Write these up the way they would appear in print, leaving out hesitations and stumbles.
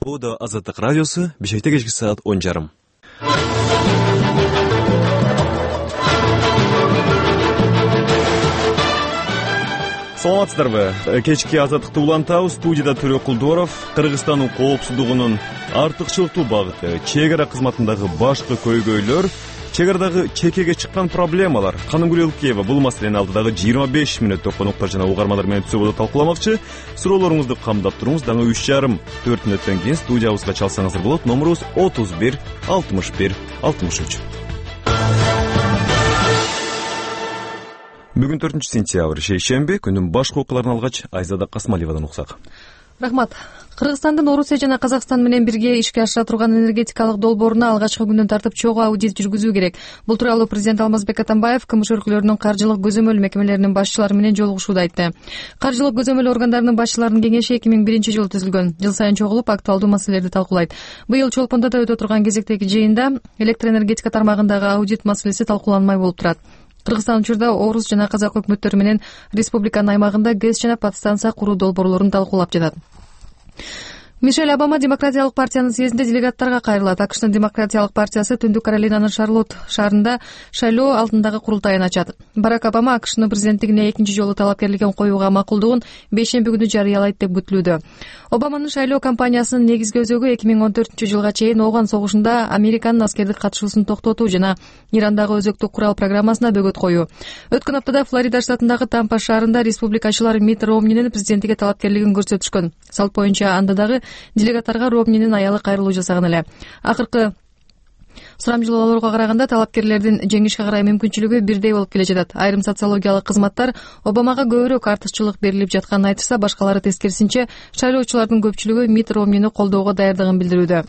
Bu da Azadlık Radyosu, Bişek'te geçki saat 10:30. Саламатсыздарбы? Кечки Азаттыкты улантабы, студияда Төрө Кулдоров, Кыргызстандын коопсуздугунун артыкчылыктуу багыты, чегара кызматындагы башкы көйгөйлөр, чегарадагы чекеге чыккан проблемалар. Канымгүл Элкеева бул маселени алдыдагы 25 мүнөттө конуктар жана угармалар менен түзөбөдө талкууламакчы. Суроолоруңузду камдап туруңуз. Даңы 3,5-4 мүнөттөн кийин студиябызга чалсаңыздар болот. Номерубуз 31 61 63. Бүгүн 4-сентябрь, шейшемби, күндүн башкы окуяларын алгач Айзада Касмалиевадан уксак. Рахмат. Кыргызстандын Орусия жана Казакстан менен бирге ишке ашыра турган энергетикалык долбооруна алгачкы күндөн тартып чогуу аудит жүргүзүү керек. Бул тууралуу президент Алмазбек Атамбаев КМШ өлкөлөрүнүн каржылык көзөмөл мекемелеринин башчылары менен жолугушууда айтты. Каржылык көзөмөл органдарынын башчыларынын кеңеши 2001-жылы түзүлгөн. Жыл сайын чогулуп актуалдуу маселелерди талкуулайт. Быйыл Чолпондо өтө турган кезектеги жыйында электроэнергетика тармагындагы аудит маселеси талкууланмай болуп турат. Кыргызстан учурда Орус жана Казак өкмөттөрү менен республиканын аймагында ГЭС жана подстанция куруу долбоорлорун талкуулап жатат. Мишель Обама Демократиялык партиянын съездинде делегаттарга кайрылат. АКШнын Демократиялык партиясы Түндүк Каролинанын Шарлотт шаарында шайлоо алдындагы курултайын ачат. Барак Обама АКШнын президенттигине экинчи жолу талапкерлигин коюуга макулдугун бейшемби күнү жарыялайт деп күтүлүүдө. Обаманын шайлоо кампаниясынын негизги өзөгү 2014-жылга чейин Ооган согушунда Американын аскердик катышуусун токтотуу жана Ирандагы өзөктүк курал программасына бөгөт коюу. Өткөн аптада Флорида штатындагы Тампа шаарында республикачылар Митт Ромнинин президенттикке талапкерлигин көрсөтүшкөн. Салт боюнча анда дагы делегаттарга Ромнинин аялы кайрылуу жасаган эле. Акыркы сурамжылоолорго караганда талапкерлердин жеңишке карай мүмкүнчүлүгү бирдей болуп келе жатат. Айрым социологиялык кызматтар Обамага көбүрөөк артыкчылык берилип жатканын айтышса, башкалары тескерисинче шайлоочулардын көпчүлүгү Митт Ромнини колдоого даярдыгын билдирүүдө.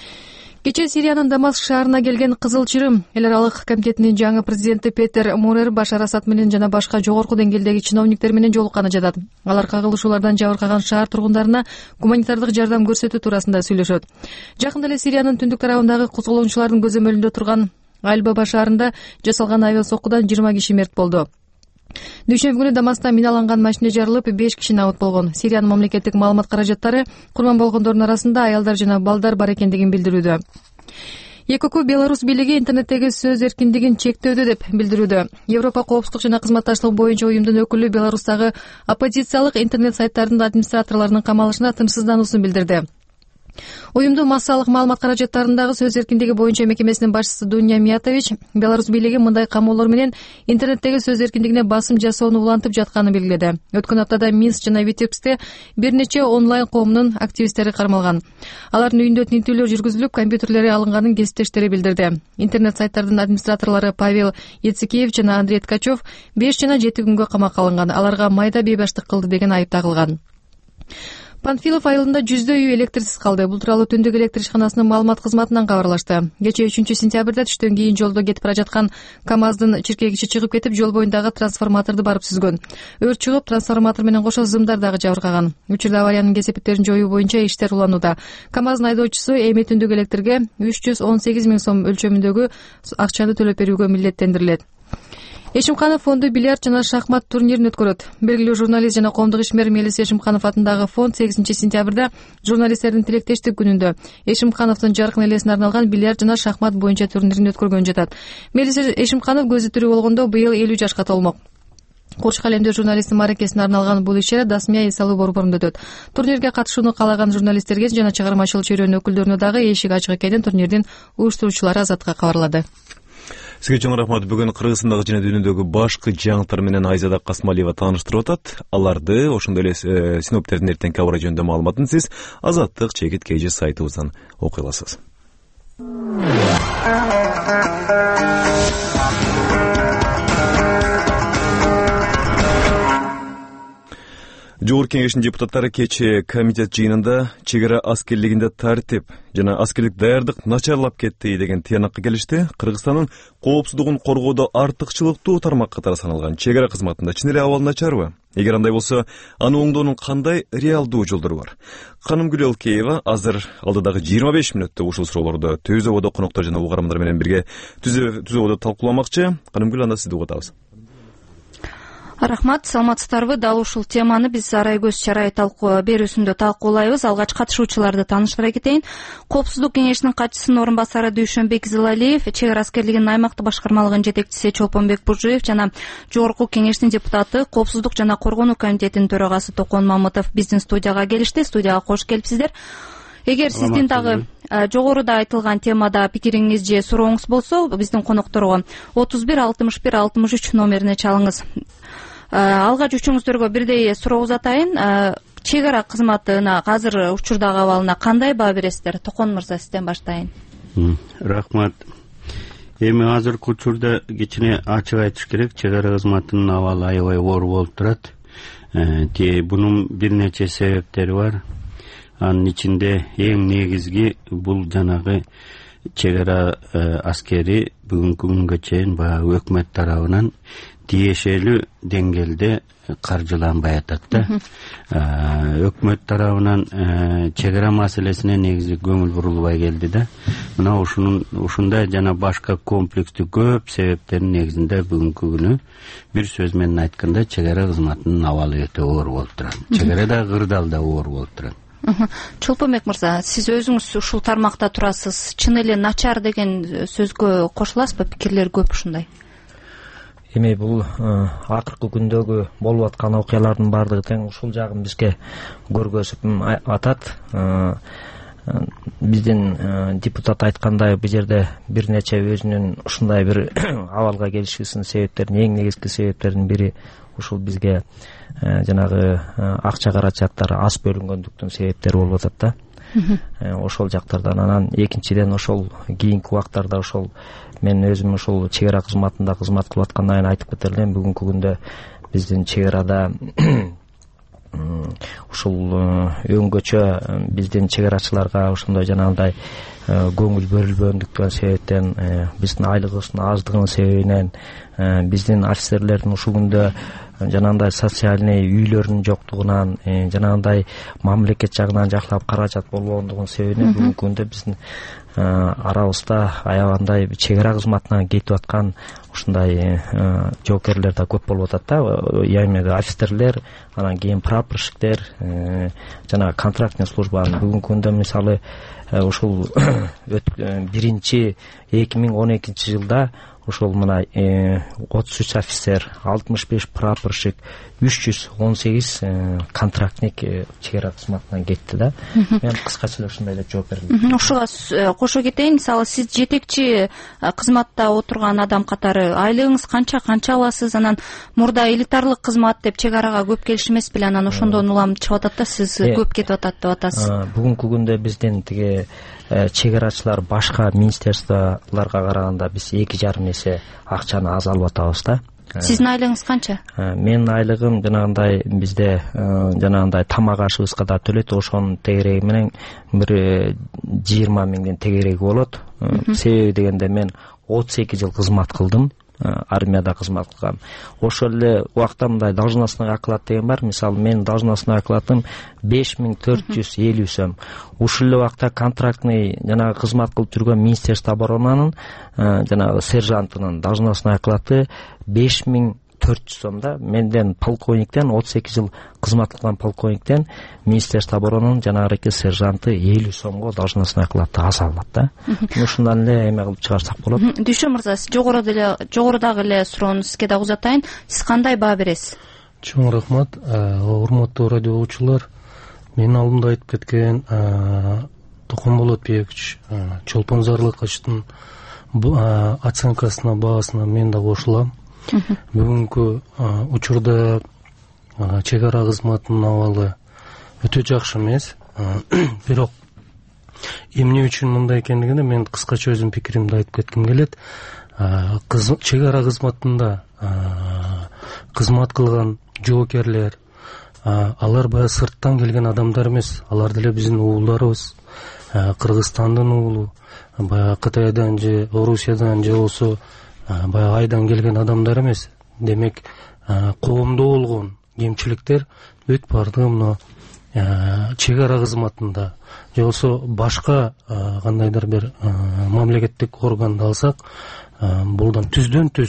Кечээ Сириянын Дамаск шаарына келген Кызыл Чырым эл аралык комитетинин жаңы президенти Петер Мурер Башар Асад менен жана башка жогорку деңгээлдеги чиновниктер менен жолукканы жатат. Алар кагылышуулардан жабыркаган шаар тургундарына гуманитардык жардам көрсөтүү туурасында сүйлөшөт. Жакында эле Сириянын түндүк тарабындагы козголоончулардын көзөмөлүндө турган Аль-Баба шаарында жасалган авиасоккудан 20 киши мерт болду. Дүйшөмбү күнү Дамаскта миналанган машина жарылып, 5 киши набыт болгон. Сириянын мамлекеттик маалымат каражаттары курман болгондордун арасында аялдар жана балдар бар экендигин билдирүүдө. ЕКК Беларусь бийлиги интернеттеги сөз эркиндигин чектөөдө деп билдирүүдө. Европа коопсуздук жана кызматташтык боюнча уюмдун өкүлү Беларустагы оппозициялык интернет сайттарынын администраторлорунун камалышына тынчсыздануусун билдирди. Уюмдун массалык маалымат каражаттарындагы сөз эркиндиги боюнча мекемесинин башчысы Дуня Миятович Беларусь бийлиги мындай камоолор менен интернеттеги сөз эркиндигине басым жасоону улантып жатканын белгиледи. Өткөн аптада Минск жана Витебскте бир нече онлайн коомунун активисттери кармалган. Алардын үйүндө тинтүүлөр жүргүзүлүп, компьютерлери алынганын кесиптештери билдирди. Интернет сайттардын администраторлору Павел Яцикеев жана Андрей Ткачев 5 жана 7 күнгө камакка алынган. Аларга майда бейбаштык кылды деген айып тагылган. Панфилов айылында 100 үй электрсиз калды. Бул тууралуу Түндүк электр ишканасынын маалымат кызматынан кабарлашты. Кечээ 3-сентябрда түштөн кийин жолдо кетип бара жаткан КАМАЗдын чиркегичи чыгып кетип, жол боюндагы трансформаторду барып сүзгөн. Өрт чыгып, трансформатор менен кошо зымдар дагы жабыркаган. Учурда авариянын кесепеттерин жоюу боюнча иштер уланууда. КАМАЗдын айдоочусу эми Түндүк электирге 318 000 сом өлчөмүндөгү акчаны төлөп берүүгө милдеттендирилет. Эшимканов фонду бильярд жана шахмат турнирин өткөрөт. Белгилүү журналист жана коомдук ишмер Мелис Эшимканов атындагы фонд 8-сентябрда журналисттердин тилектештик күнүндө Эшимкановдун жаркын элесине арналган бильярд жана шахмат боюнча турнирин өткөргөн жатат. Мелис Эшимканов көзү тирүү болгондо быйыл 50 жашка толмок. Курчук алемде журналисттин мааракесине арналган бул иш-чара Дасмия Исалуу борборунда өтөт. Турнирге катышууну каалаган журналисттерге жана чыгармачыл чөйрөнүн өкүлдөрүнө дагы эшик ачык экенин турнирдин уюштуруучулары Азатка кабарлады. Сизге чоң рахмат. Бүгүн Кыргызстандагы жана дүйнөдөгү башкы жаңылыктар менен Айзада Касмалиева тааныштырып атат. Аларды ошондой эле синоптиктердин эртеңки аба жөнүндө маалыматын сиз Азаттык чекит KG сайтыбыздан окуй аласыз. Жогорку Кеңештин депутаттары кечээ комитет жыйынында чегара аскерлигинде тартип жана аскерлик даярдык начарлап кетти деген тыянакка келишти. Кыргызстандын коопсуздугун коргоодо артыкчылыктуу тармак катары саналган чегара кызматында чын эле абал начарбы? Эгер андай болсо, аны оңдоонун кандай реалдуу жолдору бар? Канымгүл Элкеева азыр алдыдагы 25 мүнөттө ушул суроолорду Түзөбодо коноктор жана угармандар менен бирге Түзөбодо талкууламакчы. Канымгүл, анда сизди угутабыз. Рахмат, саламатсыздарбы? Дал ушул теманы биз арай көз чарай берүүсүндө талкуулайбыз. Алгач катышуучуларды тааныштыра кетейин. Коопсуздук кеңешинин катчысынын орун басары Дүйшөнбек Зылалиев, чек ара аскерлигинин аймактык башкармалыгынын жетекчиси Чолпонбек Бужуев жана жогорку кеңештин депутаты, Коопсуздук жана коргонуу комитетинин төрагасы Токон Мамытов биздин студияга келишти. Студияга кош келипсиздер. Эгер сиздин дагы жогоруда айтылган темада пикириңиз же сурооңуз болсо, биздин конокторго 31 61 63 номерине чалыңыз. Алгач үчүңүздөргө бирдей суроо узатайын. Чек ара кызматына азыр учурдагы абалына кандай баа бересиздер? Токон мырза, сизден баштайын. Рахмат. Эми азыркы учурда кичине ачык айтыш керек, чек ара кызматынын абалы аябай оор болуп турат. Бунун бир нече себептери бар. Анын ичинде эң негизги бул жанагы чек ара аскери бүгүнкү күнгө чейин баягы өкмөт тарабынан тиешелүү деңгээлде каржыланбай атат да. Өкмөт тарабынан чек ара маселесине негизи көңүл бурулбай келди да. Мына ушундай жана башка комплекстүү көп себептердин негизинде бүгүнкү күнү бир сөз менен айтканда чек ара кызматынын абалы өтө оор болуп турат. Чек ара да кырдаал да оор болуп турат. Чолпонбек мырза, сиз өзүңүз ушул тармакта турасыз. Чын эле начар деген сөзгө кошуласызбы? Пикирлер көп ушундай. Эми бул акыркы күндөгү болуп аткан окуялардын баардыгы тең ушул жагын бизге көргөзүп атат. Биздин депутат айткандай, бул жерде бир нече өзүнүн ушундай бир абалга келишүүсүнүн себептеринин эң негизги себептеринин бири ушул бизге жанагы акча каражаттары аз бөлүнгөндүктүн себептери болуп атат да. Ошол жактардан. Анан экинчиден ошол кийинки убактарда ошол мен өзүм ушул чек ара кызматында кызмат кылып аткандан кийин айтып кетер элем, бүгүнкү күндө биздин чек арада ушул өңгөчө биздин чек арачыларга ошондой жанагындай көңүл бөлүнбөгөндүктөн себептен, биздин айлыгыбыздын аздыгынын себебинен, биздин офицерлердин ушул күндө жанагындай социальный үйлөрүнүн жоктугунан, жанагындай мамлекет жагынан жакшылап каражат болбогондугунун себебинен бүгүнкү күндө биздин арабызда аябандай чек ара кызматынан кетип аткан ушундай жоокерлер да көп болуп атат да. Яғни офицерлер, анан кийин прапорщиктер, жана контрактный службанын бүгүнкү күндө мисалы ушул 2012 жылда ошол мына 33 офицер, 65 прапорщик, 318 контрактник чек ара кызматынан кетти да. Мен кыскача эле ушундай деп жооп бердим. Ушуга кошо кетейин. Мисалы, сиз жетекчи кызматта отурган адам катары айлыгыңыз канча аласыз? Анан мурда элитарлык кызмат деп чек арага көп келиш эмес беле? Анан ошондон улам чыгып атат да, сиз көп кетип атат деп атасыз. Бүгүнкү күндө биздин тиги чек арачылар башка министрликтарга караганда биз 2,5 эсе акчаны аз алып атабыз да. Сиздин айлыгыңыз канча? Менин айлыгым жанагындай бизде жанагындай тамак ашыбызга да төлөйт, ошонун тегереги менен бир 20 миңден тегереги болот. Себеби дегенде мен 32 жыл кызмат кылдым. Армияда кызмат кылгам. Ошол эле убакта мындай должностной оклад деген бар. Мисалы, менин должностной окладым 5450 сом. Ушул эле убакта контрактный жанагы кызмат кылып жүргөн Министерство оборонанын жанагы сержантынын должностной оклады 5400 сом да. Менден полковниктен 32 жыл кызмат кылган полковниктен Министерство оборонанын жанагы сержанты 50 сомго должностной окладты аз алат да. Ушундан эле эме кылып чыгарсак болот. Дүйшө мырза, сиз жогорудагы эле суроону сизге да узатайын. Сиз кандай баа бересиз? Чоң рахмат. Урматтуу радио угуучулар, менин алдымда айтып кеткен Токон Болотбекович, Чолпон Зарлыкычтын оценкасына, баасына мен да кошулам. Бүгүнкү учурда чек ара кызматынын абалы өтө жакшы эмес. Бирок эмне үчүн мындай экендигине мен кыскача өзүм пикиримди айтып кетким келет. Чек ара кызматында кызмат кылган жоокерлер, алар баягы сырттан келген адамдар эмес. Алар деле биздин уулдарыбыз, Кыргызстандын уулу, баягы Кытайдан же Орусиядан же болсо баягы айдан келген адамдар эмес. Демек, коомдо болгон кемчиликтер бүт бардыгы мына чек ара кызматында же болсо башка кандайдыр бир мамлекеттик органды алсак, булдан түздөн түз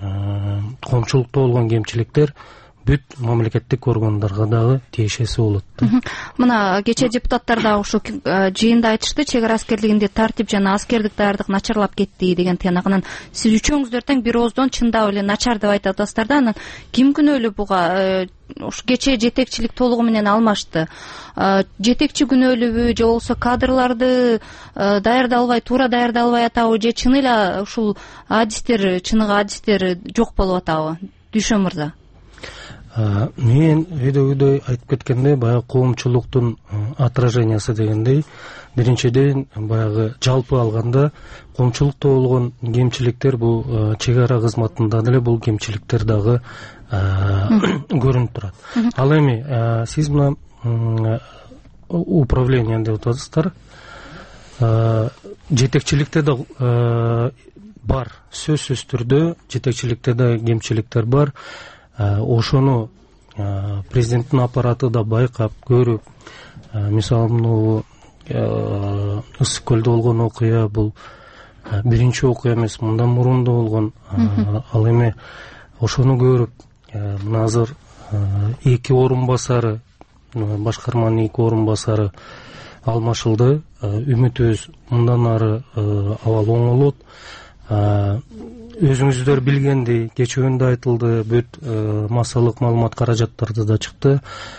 коомчулукта болгон кемчиликтер бүт мамлекеттик органдарга дагы тиешеси болот. Мына кечээ депутаттар дагы ушу жыйында айтышты, чек ара аскерлигинде тартип жана аскердик даярдык начарлап кетти деген тыянагынан. Сиз үчөөңүздөр тең бир ооздон чындап эле начар деп айтып атасыздар да, анан ким күнөөлүү буга? Ушу кечээ жетекчилик толугу менен алмашты. Жетекчи күнөөлүүбү же болбосо кадрларды даярдалбай, туура даярдалбай атабы, же чын эле ушул адистер, чыныгы адистер жок болуп атабы? Дүйшөн мырза. Мен өйдөгүдөй айтып кеткендей, баягы коомчулуктун отражениясы дегендей, биринчиден баягы жалпы алганда коомчулукта болгон кемчиликтер бул чек ара кызматында деле бул кемчиликтер дагы көрүнүп турат. Ал эми сиз мына управление деп атасыздар, жетекчиликте да бар, сөзсүз түрдө жетекчиликте да кемчиликтер бар. Ошону президенттин аппараты да байкап көрүп, мисалы Ысык көлдө болгон окуя бул биринчи окуя эмес, мындан мурун да болгон. Ал эми ошону көрүп, мына азыр 2 орун басары, башкарманын 2 орун басары алмашылды. Үмүтүбүз мындан ары абал оңолот. Өзүңүздөр билгендей, кечөөндө айтылды, бүт массалык маалымат каражаттарды да чыкты.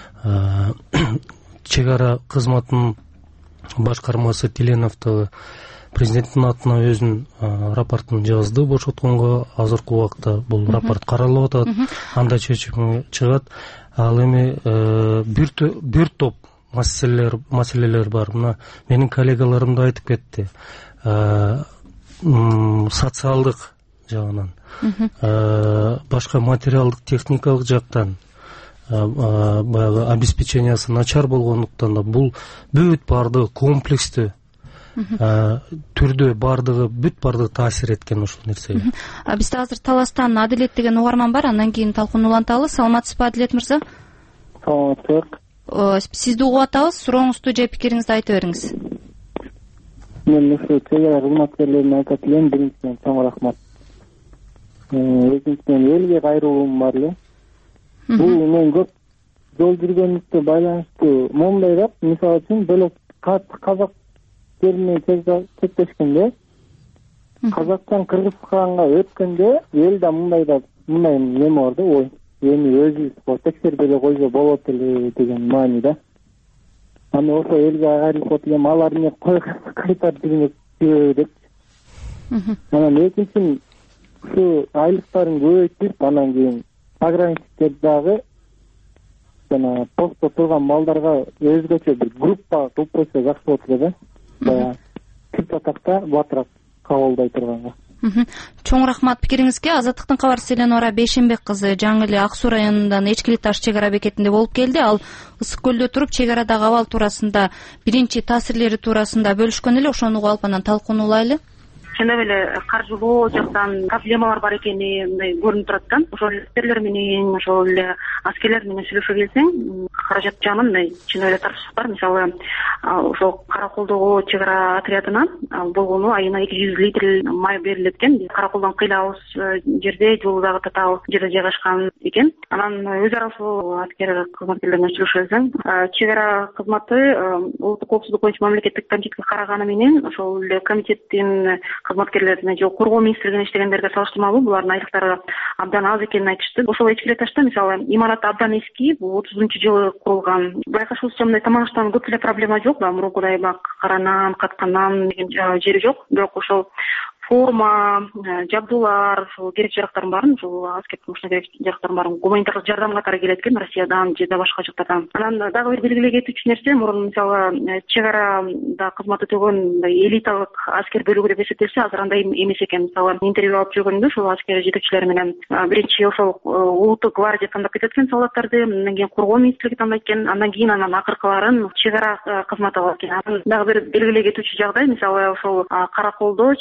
Чек ара кызматынын башкармасы Тиленов президенттин атына өзүнүн рапортун жазды бошотконго. Азыркы убакта бул рапорт каралып атат, анда чечими чыгат. Ал эми бир топ маселелер бар. Мына менин коллегаларым да айтып кетти. Социалдык жагынан, башка материалдык техникалык жактан баягы обеспечениясы начар болгондуктан да бул бүт бардыгы комплекстүү түрдө бүт бардыгы таасир эткен ушул нерсеге. Бизде азыр Таластан Адилет деген угарман бар, андан кийин талкууну уланталы. Саламатсызбы Адилет мырза? Саламатсызбы. Сизди угуп атабыз, сурооңузду же пикириңизди айтып бериңиз. Мен ушу чек ара кызматкерлерине айтат элем, биринчиден чоң рахмат. Экинчиден элге кайрылуум бар эле. Бул мен көп жол жүргөндүккө байланыштуу мондайрак, мисалы үчүн бөлөк казак жерине чектешкенде, казактан Кыргызстанга өткөндө элде мындай неме бар да, ой, эми өзүбүз текшербей эле койсо болот эле деген маани да. Аны ошо элге кайрылып отурган, алар эмне кайтарып жүрмөк деп. Анан экинчиден ушу айлыктарын көбөйтүп, анан кийин пограничниктер дагы жана постто турган балдарга өзгөчө бир группа кылып койсо жакшы болот эле да. Баягы тип атакта батыраак кабылдай турганга. Чоң рахмат пикириңизге. Азаттыктын кабарчысы Эленора Бейшенбек кызы жаңы эле Ак Суу районундан Эчкили таш чек ара бекетинде болуп келди. Ал Ысык көлдө туруп чек арадагы абал туурасында, биринчи таасирлери туурасында бөлүшкөн эле. Ошону угуп алып анан талкууну улайлы. Чындап эле каржылоо жактан проблемалар бар экени мындай көрүнүп турат да. Ошол аскерлер менен, ошол эле аскерлер менен сүйлөшө келсең, каражат жагынан мындай чындап эле тарчылык бар. Мисалы, ошол Караколдогу чек ара отрядына болгону айына 200 литр май берилет экен. Караколдон кыйла жерде, жолу дагы татаал жерде жайгашкан экен. Анан өз ара ушул аскер кызматкерлер менен сүйлөшө келсең, чек ара кызматы улуттук коопсуздук боюнча мамлекеттик комитетке караганы менен ошол эле комитеттин кызматкерлерине же коргоо министрлигине иштегендерге салыштырмалуу булардын айлыктары абдан аз экенин айтышты. Ошол Эчкили ташта мисалы имарат абдан эски, бул 30-жылы курулган. Байкашыбызча мындай тамак көп эле проблема жок, мурункудай каранан, катканан деген жери жок. Бирок ошол форма, жабдуулар, ошол керек жарактардын баарын, ошол аскер жумушуна керек жарактардын баарын гуманитардык жардам катары келет экен Россиядан же да башка жактардан. Анан дагы бир белгилей кетүүчү нерсе, мурун мисалы чек арада кызмат өтөгөн элиталык аскер бөлүгү деп эсептелсе, азыр андай эмес экен. Мисалы интервью алып жүргөндө ошол аскер жетекчилери менен биринчи ошол улуттук гвардия тандап кетет экен солдаттарды, андан кийин коргоо министрлиги тандайт экен, андан кийин анан акыркыларын чек ара кызматы алат экен. Анан дагы бир белгилей кетүүчү жагдай, мисалы ошол Караколдо чек ара отряд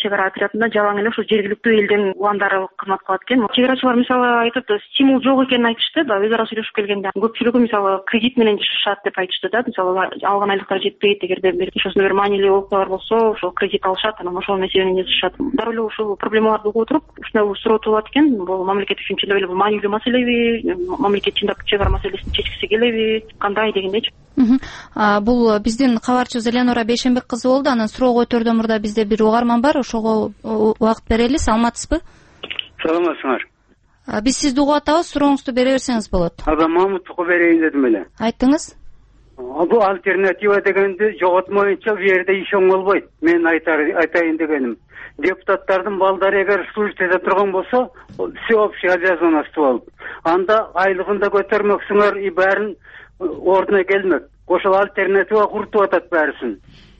аятында жалаң эле ушу жергиликтүү элдин уландары кызмат кылат экен. Чек арачылар мисалы айтып, стимул жок экенин айтышты да, өз ара сүйлөшүп келгенде. Көпчүлүгү мисалы кредит менен жашашат деп айтышты да, мисалы алган айлыктар жетпейт, эгерде бир ошосундай бир маанилүү окуялар болсо, ошол кредит алышат, анан ошол меселени жасашат. Дароо эле ушул проблемаларды угуп отуруп, ушундай суроо туулат экен. Бул мамлекет үчүн чын эле бул маанилүү маселеби, мамлекет чындап чек ара маселесин чечкиси келеби, кандай дегендейчи. Бул биздин кабарчыбыз Эленора Бейшенбек кызы болду. Анан суроо койтордон мурда бизде бир угарман бар, ошого убакыт берели. Саламатсызбы? Саламатсыңар. Биз сизди угуп атабыз, сурооңузду бере берсеңиз болот. Мамутовго берейин дедим эле. Айтыңыз. Бул альтернатива дегенди жоготмоюнча бу жерде иш болбойт. Мен айтайын дегеним. Депутаттардын балдары эгер службада турган болсо, всеобщий обязанность болуп, анда айлыгын да көтөрмөксүңөр, и баарын ордуна келмек. Ошол альтернатива куртуп атат баарысын.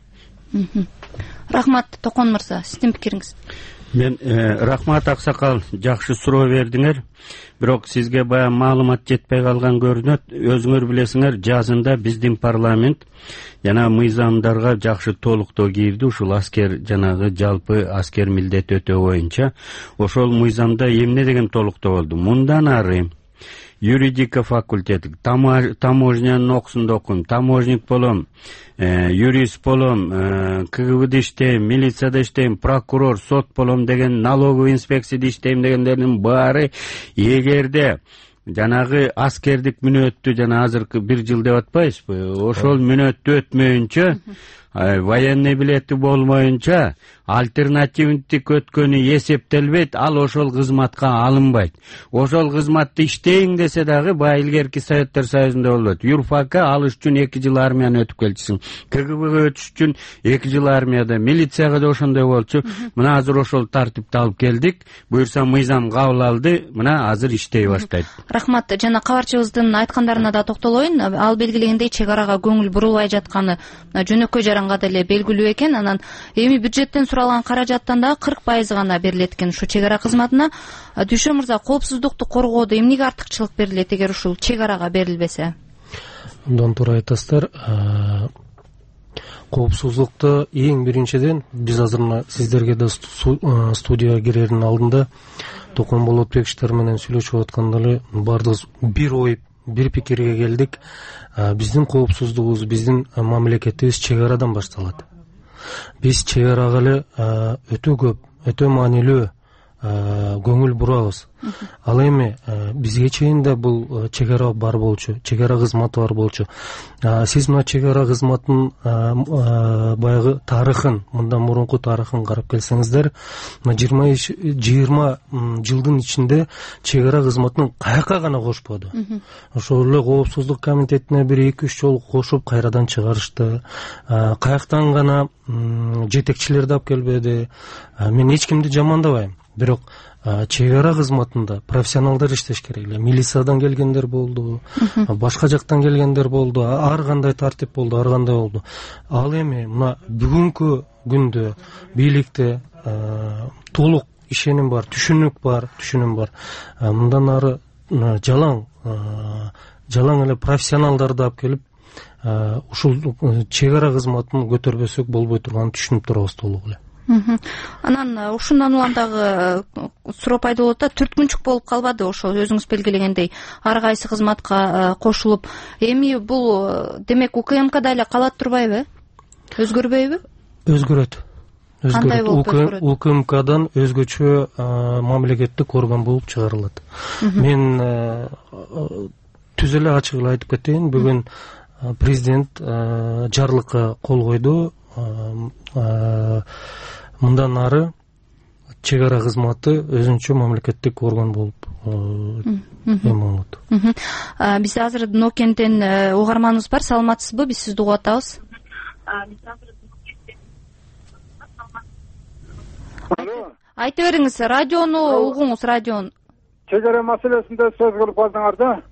Рахмат, Токон мырза, сиздин пикириңиз. Мен рахмат аксакал, жакшы суроо бердиңер. Бирок сизге баягы маалымат жетпей калган көрүнөт. Өзүңөр билесиңер, жазында биздин парламент жана мыйзамдарга жакшы толуктоо кирди. Ушул аскер жанагы жалпы аскер милдет өтөө боюнча ошол мыйзамда эмне деген толуктоо болду. Мындан ары юридика факультети, таможнянын окусунда окуйм, таможник болом, юрист болом, КГБда иштейм, милицияда иштейм, прокурор, сот болом деген, налоговый инспекцияда иштейм дегендердин баары эгерде жанагы аскердик мүнөттү жана азыркы 1 жыл деп атпайбызбы, ошол мүнөттү өтмөйүнчө, военный билети болмоюнча альтернативдик өткөнү эсептелбейт, ал ошол кызматка алынбайт. Ошол кызматты иштейин десе дагы баягы илгерки Советтер Союзунда болот. Юрфакка алыш үчүн 2 жыл армияны өтүп келчисиң. КГБга өтүш үчүн 2 жыл армияда, милицияга да ошондой болчу. Мына азыр ошол тартипти алып келдик. Буюрса мыйзам кабыл алды, мына азыр иштей баштайт. Рахмат, жана кабарчыбыздын айткандарына да токтолоюн. Ал белгилегендей чек арага көңүл бурулбай жатканы жөнөкөй жаранга деле белгилүү экен. Анан эми бюджеттен суралган каражаттан дагы 40% гана берилет экен ушу чек ара кызматына. Дүйшө мырза, коопсуздукту коргоодо эмнеге артыкчылык берилет эгер ушул чек арага берилбесе? Мындан туура айтасыздар. Коопсуздукта эң биринчиден биз азыр сиздерге да студияга кирердин алдында Токон Болотбековичтер менен сүйлөшүп атканда эле бардыгыбыз бир ой, бир пикирге келдик. Биздин коопсуздугубуз, биздин мамлекетибиз чек арадан башталат. Биз чек арага эле өтө көп, өтө маанилүү көңүл бурабыз. Ал эми бизге чейин да бул чек ара бар болчу, чек ара кызматы бар болчу. Сиз мына чек ара кызматынын баягы тарыхын, мындан мурунку тарыхын карап келсеңиздер, 20 жылдын ичинде чек ара кызматынын каяка гана кошподу. Ошол эле коопсуздук комитетине 1-2-3 жолу кошуп кайрадан чыгарышты. Каяктан гана жетекчилерди алып келбеди. Мен эч кимди жамандабайм. Бирок чек ара кызматында профессионалдар иштеш керек эле. Милициядан келгендер болду, башка жактан келгендер болду, ар кандай тартип болду, ар кандай болду. Ал эми мына бүгүнкү күндө бийликте толук ишеним бар, түшүнүк бар. Мындан ары жалаң эле профессионалдарды алып келип ушул чек ара кызматын көтөрбөсөк болбой турганын түшүнүп турабыз толук эле. Анан ушундан улам дагы суроо пайда болот да, түрткүнчүк болуп калбады ошол өзүңүз белгилегендей ар кайсы кызматка кошулуп. Эми бул демек УКМКда эле калат турбайбы? Өзгөрбөйбү? Өзгөрөт. Кандай болуп өзгөрөт? УКМКдан өзгөчө мамлекеттик орган болуп чыгарылат. Мен түз эле ачык эле айтып кетейин, бүгүн президент жарлыкка кол койду. Мындан ары чек ара кызматы өзүнчө мамлекеттик орган болуп болот. Биз азыр Нокенттен угарманыбыз бар. Саламатсызбы? Биз сизди угуп атабыз. Айта бериңиз, радиону угуңуз, радиону. Чек ара маселесинде сөз кылып калдыңар да.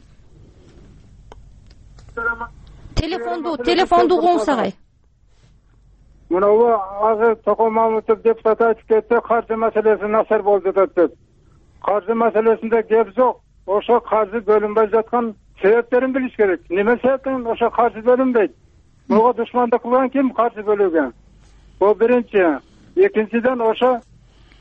Телефонду угуңуз агай. Мына азыр Токон Мамутов депутат айтып кетти, каржы маселеси начар болуп жатат деп. Каржы маселесинде кеп жок. Ошо каржы бөлүнбөй жаткан себептерин билиш керек. Неме себептен ошо каржы бөлүнбөйт? Буга душмандык кылган ким каржы бөлүүгө? Бул биринчи. Экинчиден ошо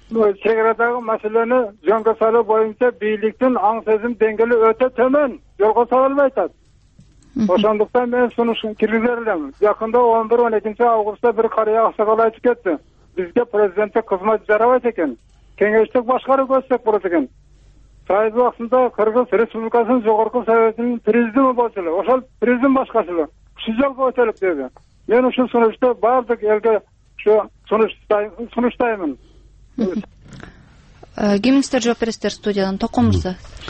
чек арадагы маселени жөнгө салуу боюнча бийликтин аң сезим деңгээли өтө төмөн, жолго чыга албай атат. Ошондуктан мен сунуш киргизер элем. Жакында 11-12 августта бир карыя аксакал айтып кетти. Бизге президенттик кызмат жарабайт экен. Кеңештик башкаруу көзсөк болот экен. Сайыз убактында Кыргыз Республикасынын жогорку советинин президиуми болчу эле. Ошол президиум башкарчу эле. Ушул жолго өтөлүк деди. Мен ушул сунушту бардык элге ушу сунуштаймын. Кимиңиздер жооп бересиздер студиядан? Током мырза.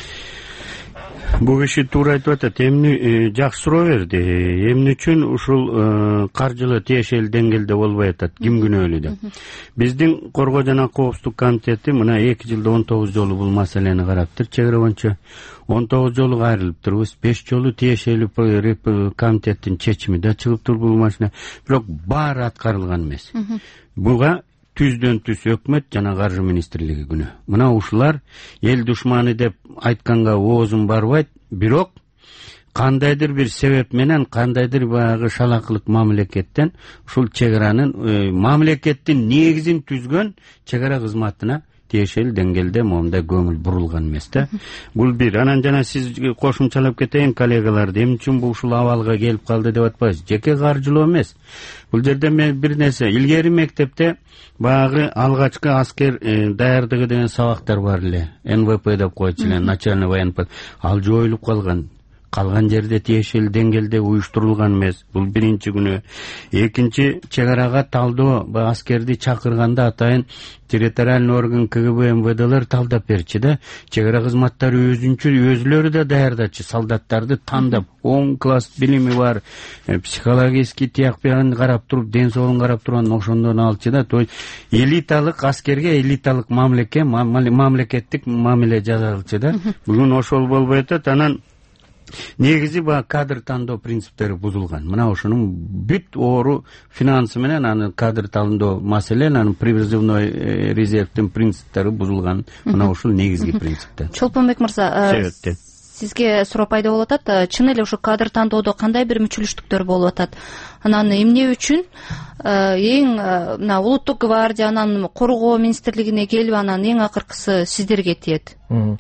Бул киши туура айтып атат. Эмне жакшы суроо берди. Эмне үчүн ушул каржылы тиешелүү деңгээлде болбой атат? Ким күнөөлүү деп. Биздин Коргоо жана Коопсуздук комитети мына 2 жылда 19 жолу бул маселени караптыр. Чек ара боюнча 19 жолу кайрылыптырбыз. 5 жолу тиешелүү комитеттин чечими да чыгыптыр бул машина. Бирок баары аткарылган эмес. Буга түздөн түз өкмөт жана каржы министрлиги күнөө. Мына ушулар эл душманы деп айтканга оозун барбайт, бирок кандайдыр бир себеп менен кандайдыр баягы шалакылык мамлекеттен ушул чек аранын мамлекеттин негизин түзгөн чек ара кызматына тиешелүү деңгээлде момундай көңүл бурулган эмес да. Бул бир. Анан жана сиз кошумчалап кетейин коллегаларды. Эмне үчүн бул ушул абалга келип калды деп атпайсыз? Жеке каржылоо эмес. Бул жерде мен бир нерсе, илгери мектепте баягы алгачкы аскер даярдыгы деген сабактар бар эле. НВП деп койчу эле, начальный военный. Ал жоюлуп калган. Калган жерде тиешелүү деңгээлде уюштурулган эмес. Бул биринчи күнөө. Экинчи, чек арага талдоо аскерди чакырганда атайын территориальный орган КГБ МВДлар талдап берчи да. Чек ара кызматтары өзүлөрү да даярдачы солдаттарды тандап, 10 класс билими бар, психологический тияк бягын карап туруп, ден соолугун карап турган ошондон алчы да. То есть элиталык аскерге элиталык мамлекеттик мамиле жасалчы да. Бүгүн ошол болбой атат. Анан негизи кадр тандоо принциптери бузулган. Мына ошонун бүт оору финансы менен анын кадр тандоо маселе, анын призывной резервдин принциптери бузулган. Мына ушул негизги принциптер. Чолпонбек мырза, сизге суроо пайда болуп атат. Чын эле ушу кадр тандоодо кандай бир мүчүлүштүктөр болуп атат? Анан эмне үчүн эң мына улуттук гвардия анан коргоо министрлигине келип, анан эң акыркысы сиздерге тиет?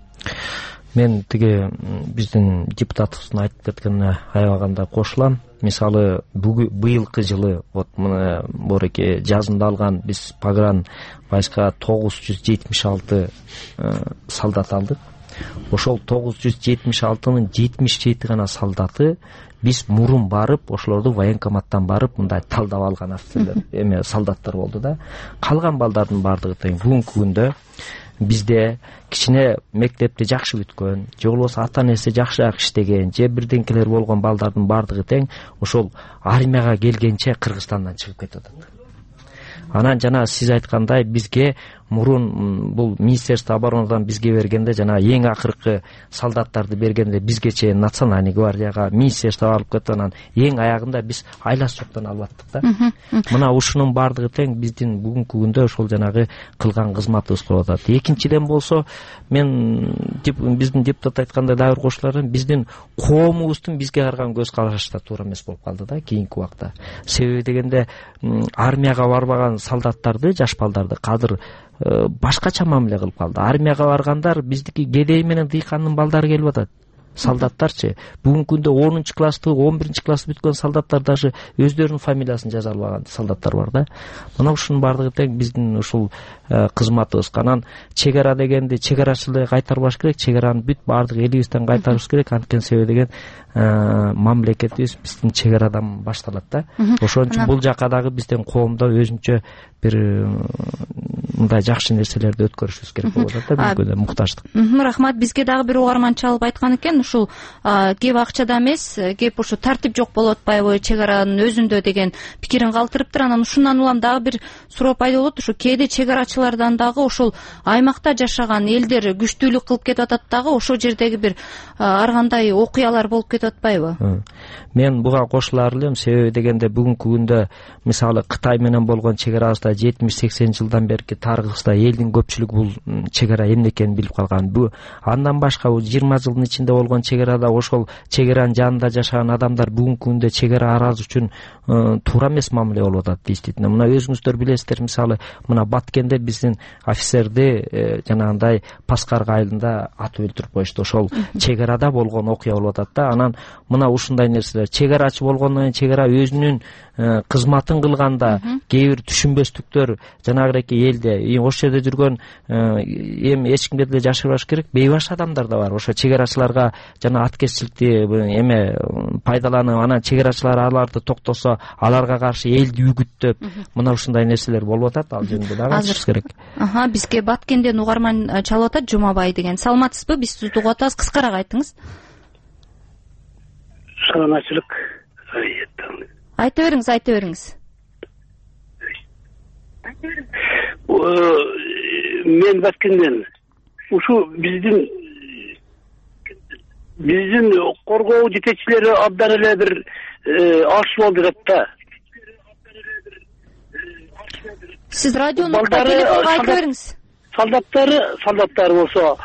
Мен тиги биздин депутатыбыздын айтып кеткенине аябаганда кошулам. Мисалы быйылкы жылы вот мына Бореке жазында алган биз погран войска 976 солдат алдык. Ошол 976-нын 77 гана солдаты биз мурун барып, ошолорду военкоматтан барып мындай талдап алган офицерлер, солдаттар болду да. Калган балдардын бардыгы тең бүгүнкү күндө бизде кичине мектепти жакшы бүткөн, же болбосо ата-энеси жакшыраак иштеген, же бирденкелер болгон балдардын бардыгы тең ошол армияга келгенче Кыргызстандан чыгып кетип атат. Анан жана сиз айткандай бизге мурун бул Министерство оборонадан бизге бергенде жана эң акыркы солдаттарды бергенде бизге чейин Национальный гвардияга, министерство алып кетип анан эң аягында биз айласы жоктон алып аттык да. Мына ушунун бардыгы тең биздин бүгүнкү күндө ошол жанагы кылган кызматыбыз болуп атат. Экинчиден болсо мен биздин депутат айткандай дагы бир кошуларым, биздин коомубуздун бизге караган көз карашы да туура эмес болуп калды да кийинки убакта. Себеби дегенде армияга барбаган солдаттарды, жаш балдарды кадыр башкача мамиле кылып калды. Армияга баргандар биздики кедей менен дыйкандын балдары келип атат. Солдаттарчы бүгүнкү күндө 10 классты, 11 классты бүткөн солдаттар даже өздөрүнүн фамилиясын жаза албаган солдаттар бар да. Мына ушунун бардыгы тең биздин ушул кызматыбыз. Анан чек ара дегенди чек арачылык кайтарбаш керек, чек аранын бүт бардык элибизден кайтарыш керек. Анткени себеби деген мамлекетибиз биздин чек арадан башталат да. Ошон үчүн бул жака дагы биздин коомдо өзүнчө бир мындай жакшы нерселерди өткөрүшүбүз керек болуп атат да бүгүнкү муктаждык. Рахмат. Бизге дагы бир угарман чалып айткан экен, ушул кеп акчада эмес, кеп ушу тартип жок болуп атпайбы чек аранын өзүндө деген пикирин калтырыптыр. Анан ушундан улам дагы бир суроо пайда болот. Ушу кээде чек арачылардан дагы ошол аймакта жашаган элдер күчтүүлүк кылып кетип атат дагы, ошол жердеги бир ар кандай окуялар болуп кетип атпайбы? Мен буга кошулар элем. Себеби дегенде бүгүнкү күндө мисалы Кытай менен болгон чек арабызда 70-80 жылдан берки тарыхыбызда элдин көпчүлүгү бул чек ара эмне экенин билип калган. Бул андан башка 20 жылдын ичинде болгон чек арада ошол чек аранын жанында жашаган адамдар бүгүнкү күндө чек ара араз үчүн туура эмес мамиле болуп атат действительно. Мына өзүңүздөр билесиздер, мисалы мына Баткенде биздин офицерди жанагындай Паскарга айылында атып өлтүрүп коюшту. Ошол чек арада болгон окуя болуп атат да. Анан мына ушундай нерселер, чек арачы болгондон кийин чек ара өзүнүн кызматын кылганда кээ бир түшүнбөстүктөр жанагыдей элде ошол жерде жүргөн эми эч кимге деле жашырбаш керек, бейбаш адамдар да бар. Ошо чек арачыларга жана аткезчиликти эме пайдаланып, анан чек арачылар аларды токтосо аларга каршы элди үгүттөп, мына ушундай нерселер болуп атат. Ал жөнүндө дагы айтышыбыз керек. Бизге Баткенден угарман чалып атат, Жумабай деген. Саламатсызбы? Биз сизди угуп атабыз. Кыскараак айтыңыз. Саламатчылык. Айта бериңиз. Мен Баткенден. Ушу биздин коргоо жетекчилери абдан эле бир алыш болду да. Сиз радиону телефонго айта бериңиз. Солдаттары болсо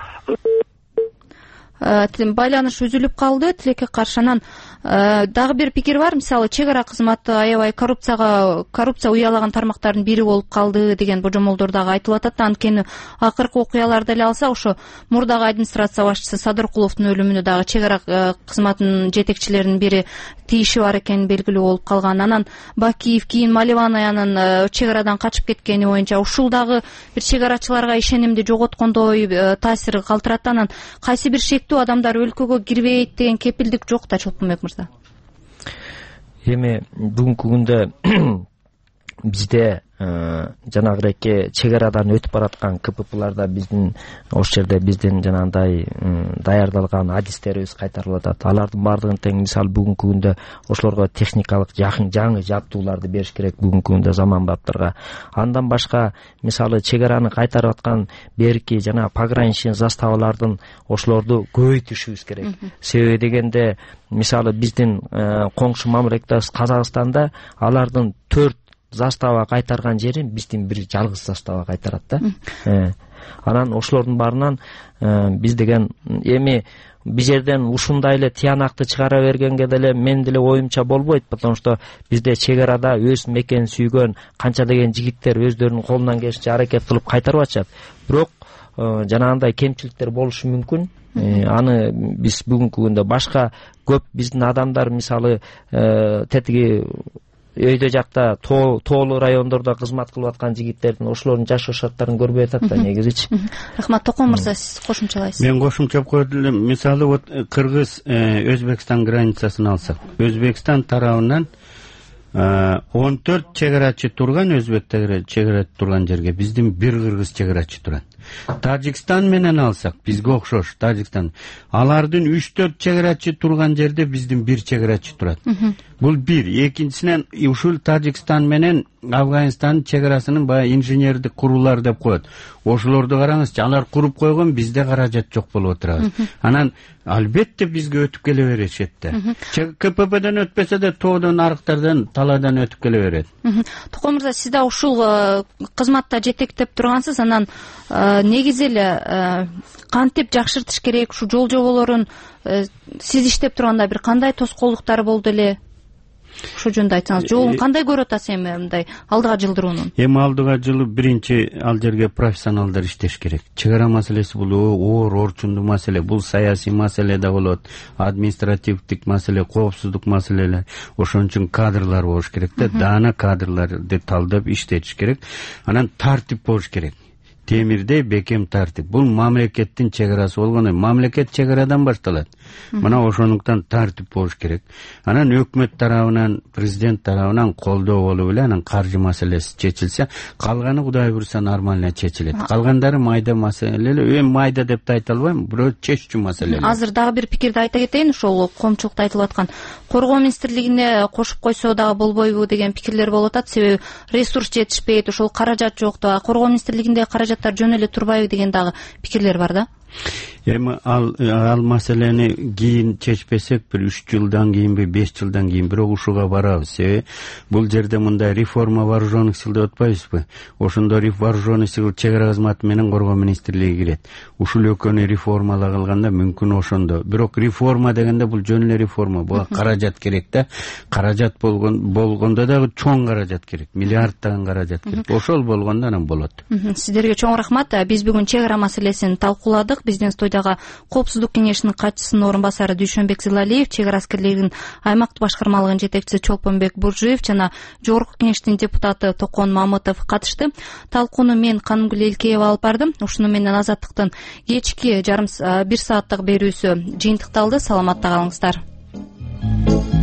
байланыш үзүлүп калды. Тилекке каршы анан дагы бир пикир бар. Мисалы чек ара кызматы аябай коррупция уялаган тармактардын бири болуп калды деген божомолдор дагы айтылып атат. Анткени акыркы окуяларды эле алса, ошо мурдагы администрация башчысы Садыркуловдун өлүмүнө дагы чек ара кызматынын жетекчилеринин бири тийиши бар экени белгилүү болуп калган. Анан Бакиев, кийин Маливанаянын чек арадан качып кеткени боюнча ушул дагы бир чек арачыларга ишенимди жоготкондой таасир калтырат. Анан кайсы бир шектүү адамдар өлкөгө кирбейт деген кепилдик жок да, Чолпонбек мырза. Эми бүгүнкү күндө бизде жанагыдей чек арадан өтүп бараткан КППларда биздин ошол жерде биздин жанагындай даярдалган адистерибиз кайтарылып атат. Алардын баардыгын тең мисалы бүгүнкү күндө ошолорго техникалык жаңы жабдууларды бериш керек бүгүнкү күндө заманбаптарга. Андан башка мисалы чек араны кайтарып аткан берки жана пограничный заставалардын ошолорду көбөйтүшүбүз керек. Себеби дегенде мисалы биздин коңшу мамлекетибиз Казакстанда алардын 4 застава кайтарган жерин биздин бир жалгыз застава кайтарат да. Анан ошолордун баарынан биз деген эми биз жерден ушундай эле тиянакты чыгара бергенге деле мен деле оюмча болбойт, потому что бизде чек арада өз мекенин сүйгөн канча деген жигиттер өздөрүнүн колунан келишинче аракет кылып кайтарып атышат. Бирок жанагындай кемчиликтер болушу мүмкүн. Аны биз бүгүнкү күндө башка көп биздин адамдар мисалы тетиги өйдө жакта тоолуу райондордо кызмат кылып аткан жигиттердин ошолордун жашоо шарттарын көрбөй атат да негизичи. Рахмат. Токон мырза, сиз кошумчалайсыз. Мен кошумчалап коет элем. Мисалы вот Кыргыз Өзбекстан границасын алсак, Өзбекстан тарабынан 14 чек арачы турган, өзбек чек арачы турган жерге биздин бир кыргыз чек арачы турат. Тажикстан менен алсак, бизге окшош Тажикстан. Алардын 3-4 чек арачы турган жерде биздин бир чек арачы турат. Бул бир. Экинчисинен ушул Тажикстан менен Афганистан чек арасынын баягы инженердик куруулар деп коет. Ошолорду караңызчы, алар куруп койгон, бизде каражат жок болуп отурабыз. Анан албетте бизге өтүп келе беришет да. КППден өтпөсө да тоодон, арыктардан, талаадан өтүп келе берет. Токон мырза, сиз да ушул кызматта жетектеп тургансыз. Анан негизи эле кантип жакшыртыш керек? Ушу жол жоболорун сиз иштеп турганда бир кандай тоскоолдуктар болду эле? Ошо жөнүндө айтсаңыз, жолун кандай көрүп атасыз эми мындай алдыга жылдыруунун? Эми алдыга жылып биринчи ал жерге профессионалдар иштеш керек. Чек ара маселеси бул оор орчундуу маселе, бул саясий маселе да болот, административдик маселе, коопсуздук маселелер. Ошон үчүн кадрлар болуш керек да, даана кадрларды талдап иштетиш керек. Анан тартип болуш керек. Темирдей бекем тартип. Бул мамлекеттин чек арасы болгондо, мамлекет чек арадан башталат. Мына ошондуктан тартип болуш керек. Анан өкмөт тарабынан, президент тарабынан колдоо болуп эле анан каржы маселеси чечилсе, калганы Кудай буйрса нормально чечилет. Калгандары майда маселелер, эми майда деп да айта албайм, бирок чечүүчү маселелер. Азыр дагы бир пикирди айта кетейин. Ошол коомчулукта айтылып аткан коргоо министрлигине кошуп койсо дагы болбойбу деген пикирлер болуп атат. Себеби ресурс жетишпейт, ошол каражат жок да. Коргоо министрлигинде каражаттар жөн эле турбайбы деген дагы пикирлер бар да. эми ал маселени кийин чечпесек бир 3 жылдан кийинби 5 жылдан кийин бирок ушуга барабыз. Себеби бул жерде мындай реформа вооруженных сил деп атпайбызбы? Ошондо вооруженный сил чек ара кызматы менен коргоо министрлиги кирет. Ушул экөөнү реформалаганда мүмкүн ошондо. Бирок реформа дегенде бул жөн эле реформа. Буга каражат керек да. Каражат болгондо дагы чоң каражат керек. Миллиардтаган каражат керек. Ошол болгондо анан болот. Сиздерге чоң рахмат. Биз бүгүн чек ара маселесин талкууладык. Биздин студияга Коопсуздук кеңешинин катчысынын орун басары Дүйшөнбек Зилалиев, чек ара аскерлигинин аймактык башкармалыгынын жетекчиси Чолпонбек Буржуев жана жогорку кеңештин депутаты Токон Мамытов катышты. Талкууну мен Канымгүл Элкеева алып бардым. Ушуну менен Азаттыктын кечки 1 сааттык берүүсү жыйынтыкталды. Саламатта калыңыздар.